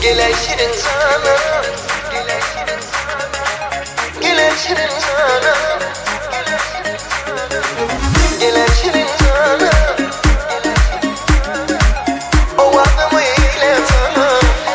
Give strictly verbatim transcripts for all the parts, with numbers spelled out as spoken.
Gelen şirin sana, gelen şirin sana, gelen şirin sana, o adamı eyle sana.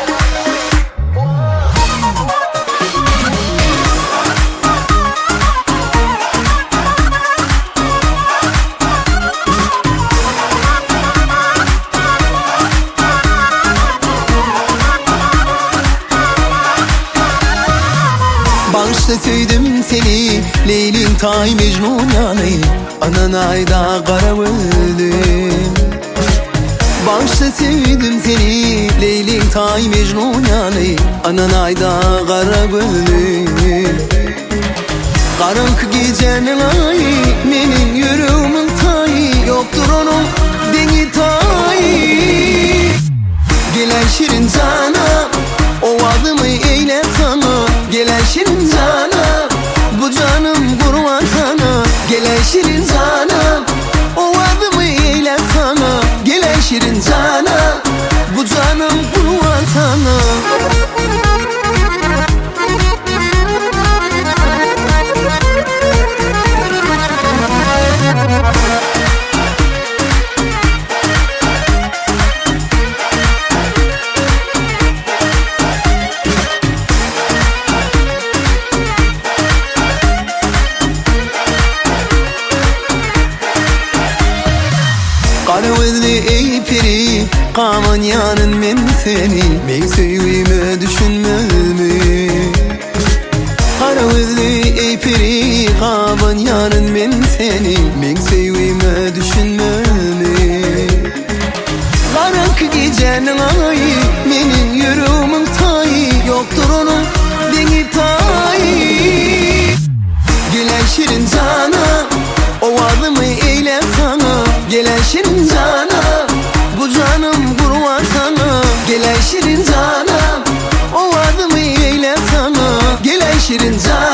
Bağışlasaydım seni Leylin tay Mecnun yani Ananayda karavulum. Bağışlasaydım seni Leylin tay Mecnun yani Ananayda karavulum. Karanlık gecenin ayı menin yüreğimin tayı, yoktur onun deni tayı. Gelen şirin sana, o adımı eyle sana. Gelen şirin sana, bu canım kurban sana. Gelen şirin sana, o adımı eyle sana. Gelen şirin sana, bu canım kurban sana. Karavulli ey peri, kaman yanın men seni. Men sevime düşünmemi. Karavulli ey peri, kaman yanın men seni. Men sevime düşünmemi. Karanlık gecenin ayı menin yüreğimin tayı, yoktur onun deni tayı. Gelen şirin sana, o adımı eyle sana. Gelen şirin sana, bu canım kurban sana. Gelen şirin sana, o adımı eyle sana. Gelen şirin sana.